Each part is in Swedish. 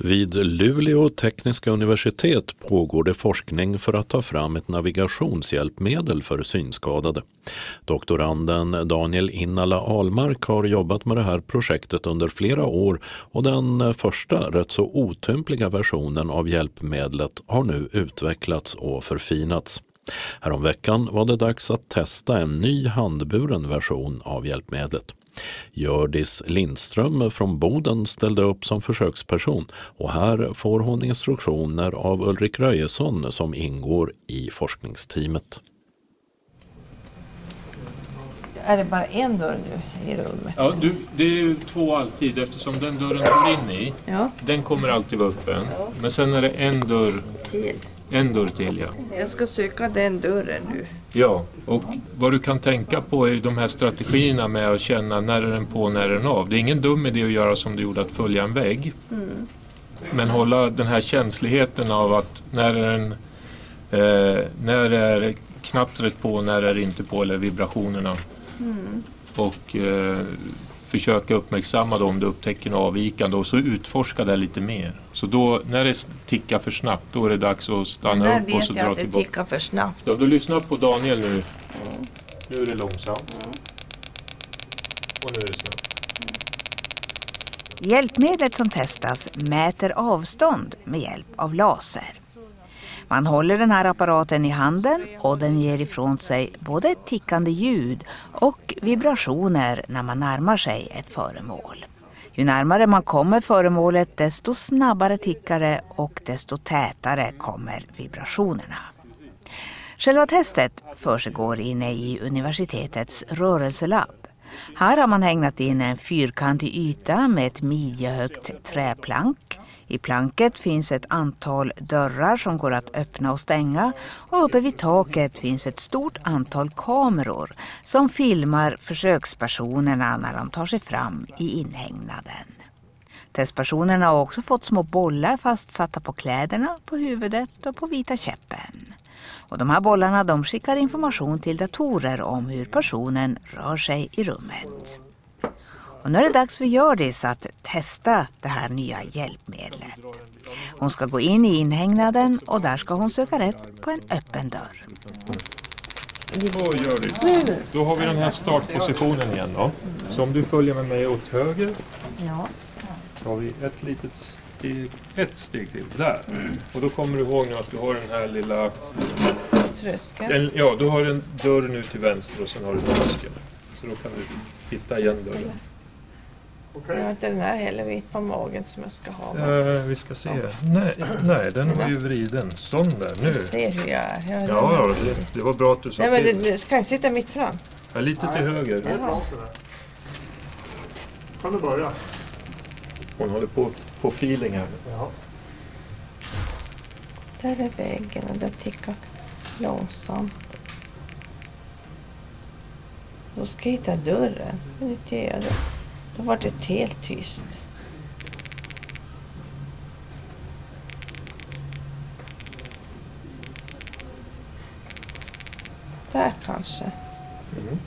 Vid Luleå tekniska universitet pågår det forskning för att ta fram ett navigationshjälpmedel för synskadade. Doktoranden Daniel Innala Ahlmark har jobbat med det här projektet under flera år och den första rätt så otympliga versionen av hjälpmedlet har nu utvecklats och förfinats. Häromveckan var det dags att testa en ny handburen version av hjälpmedlet. Hjördis Lindström från Boden ställde upp som försöksperson och här får hon instruktioner av Ulrik Röjesson som ingår i forskningsteamet. Är det bara en dörr nu i rummet? Ja, det är ju två alltid eftersom den dörren du går in i, den kommer alltid vara öppen. Ja. Men sen är det en dörr till, ja. Jag ska söka den dörren nu. Ja, och vad du kan tänka på är de här strategierna med att känna när är den på, när är den av. Det är ingen dum idé att göra som du gjorde att följa en vägg. Mm. Men hålla den här känsligheten av att när är knattret på, när är det inte på eller vibrationerna. Mm. Och försöka uppmärksamma om du upptäcker något avvikande och så utforska det lite mer. Så då när det tickar för snabbt då är det dags att stanna upp och så dra tillbaka. När vet jag att det tickar för snabbt? Ja, du lyssnar på Daniel nu. Mm. Nu är det långsamt. Mm. Och nu är det snabbt. Hjälpmedlet som testas mäter avstånd med hjälp av laser. Man håller den här apparaten i handen och den ger ifrån sig både ett tickande ljud och vibrationer när man närmar sig ett föremål. Ju närmare man kommer föremålet desto snabbare tickare och desto tätare kommer vibrationerna. Själva testet försiggår inne i universitetets rörelselabb. Här har man hängt in en fyrkantig yta med ett midjehögt träplank. I planket finns ett antal dörrar som går att öppna och stänga och uppe vid taket finns ett stort antal kameror som filmar försökspersonerna när de tar sig fram i inhägnaden. Testpersonerna har också fått små bollar fastsatta på kläderna, på huvudet och på vita käppen. Och de här bollarna de skickar information till datorer om hur personen rör sig i rummet. Och nu är det dags för Hjördis att testa det här nya hjälpmedlet. Hon ska gå in i inhägnaden och där ska hon söka rätt på en öppen dörr. Så Hjördis, då har vi den här startpositionen igen då. Så om du följer med mig åt höger så har vi ett steg till där. Och då kommer du ihåg nu att du har den här lilla tröskeln. Du har en dörr nu till vänster och sen har du tröskeln. Så då kan du hitta igen dörren. Jag har inte den här heller vitt på magen som jag ska ha. Vi ska se. Nej, den var ju vriden. Sån där, nu. Du ser hur jag är. Ja, det var bra att du sa till. Nej, men det ska jag sitta mitt fram? Ja, lite till höger. Kan du börja? Hon håller på feeling här. Ja. Där är väggen och där tickar långsamt. Då ska jag hitta dörren. Men inte gör det. Då var det helt tyst. Där kanske. Mm.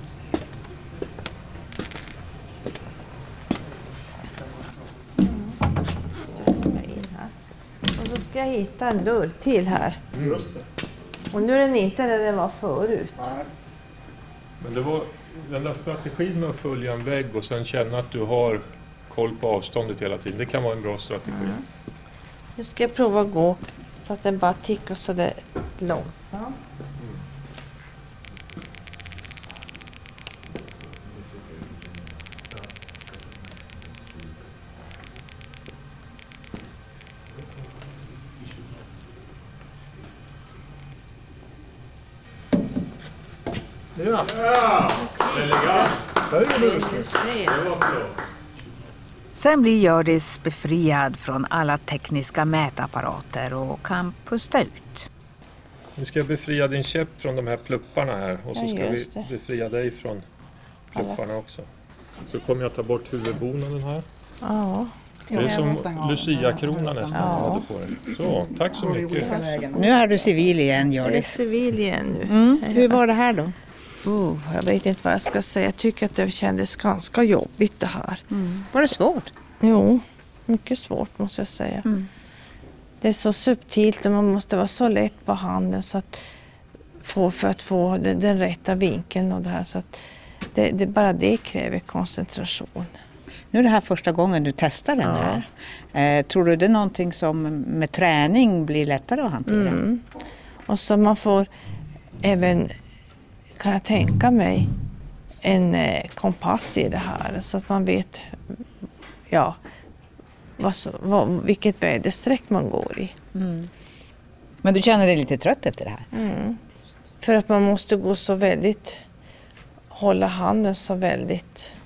In här. Och så ska jag hitta en dörr till här. Just det. Och nu är den inte där den var förut. Nej. Men det var den där strategin med att följa en vägg och sen känna att du har koll på avståndet hela tiden. Det kan vara en bra strategi. Mm. Nu ska jag prova att gå så att den bara tickar så det är långsamt. Ja! Elegant! Sen blir Hjördis befriad från alla tekniska mätapparater och kan pusta ut. Nu ska jag befria din käpp från de här plupparna här och så ska vi befria dig från plupparna också. Så kommer jag ta bort huvudbonaden här. Ja. Det är som Lucia-kronan nästan hade på dig. Så, tack så mycket. Nu är du civil igen, Hjördis. Jag är civil igen nu. Hur var det här då? Jag vet inte vad jag ska säga. Jag tycker att det kändes ganska jobbigt det här. Var det svårt? Jo, Mycket svårt måste jag säga. Det är så subtilt och man måste vara så lätt på handen så att för att få den rätta vinkeln och det här. Så att bara det kräver koncentration. Nu är det här första gången du testar den här. Tror du det är någonting som med träning blir lättare att hantera? Och så man får även, kan jag tänka mig, en kompass i det här så att man vet vilket väderstreck man går i. Men du känner dig lite trött efter det här? För att man måste gå så väldigt, hålla handen så väldigt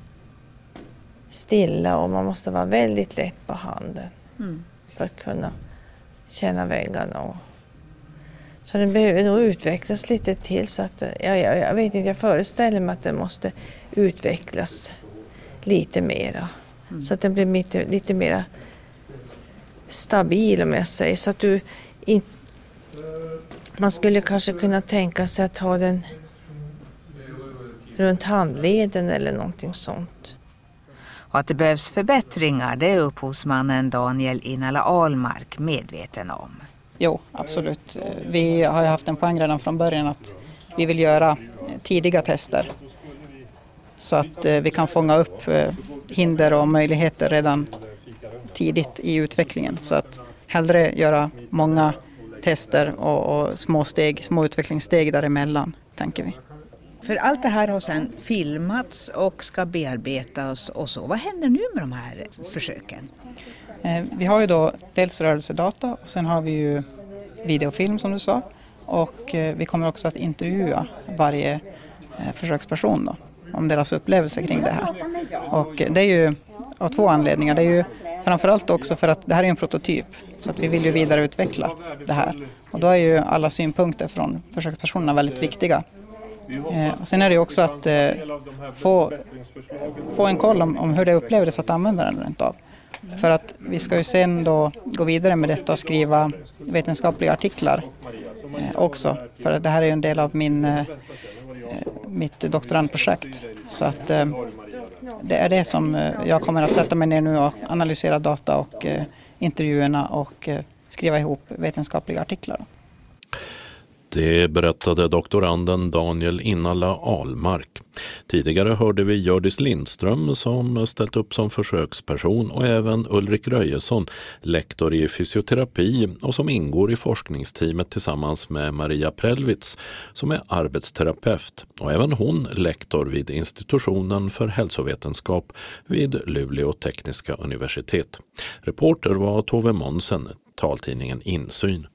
stilla och man måste vara väldigt lätt på handen för att kunna känna väggarna. Så den behöver nog utvecklas lite till så att, jag vet inte, jag föreställer mig att den måste utvecklas lite mera. Så att den blir lite mer stabil om jag säger. Så att man skulle kanske kunna tänka sig att ha den runt handleden eller någonting sånt. Och att det behövs förbättringar, det är upphovsmannen Daniel Inala Ahlmark medveten om. Jo, absolut. Vi har ju haft en poäng redan från början att vi vill göra tidiga tester så att vi kan fånga upp hinder och möjligheter redan tidigt i utvecklingen. Så att hellre göra många tester och små utvecklingssteg däremellan, tänker vi. För allt det här har sedan filmats och ska bearbetas och så. Vad händer nu med de här försöken? Vi har ju då dels rörelsedata och sen har vi ju videofilm som du sa. Och vi kommer också att intervjua varje försöksperson då, om deras upplevelser kring det här. Och det är ju av två anledningar. Det är ju framförallt också för att det här är en prototyp. Så att vi vill ju vidareutveckla det här. Och då är ju alla synpunkter från försökspersonerna väldigt viktiga. Och sen är det ju också att få en koll om hur det upplevdes att använda den rent av. För att vi ska ju sen då gå vidare med detta och skriva vetenskapliga artiklar också. För det här är ju en del av mitt doktorandprojekt. Så att det är det som jag kommer att sätta mig ner nu och analysera data och intervjuerna och skriva ihop vetenskapliga artiklar. Det berättade doktoranden Daniel Inala Ahlmark. Tidigare hörde vi Hjördis Lindström som ställt upp som försöksperson och även Ulrik Röjesson, lektor i fysioterapi och som ingår i forskningsteamet tillsammans med Maria Prellwitz som är arbetsterapeut och även hon lektor vid institutionen för hälsovetenskap vid Luleå tekniska universitet. Reporter var Tove Monsen, taltidningen Insyn.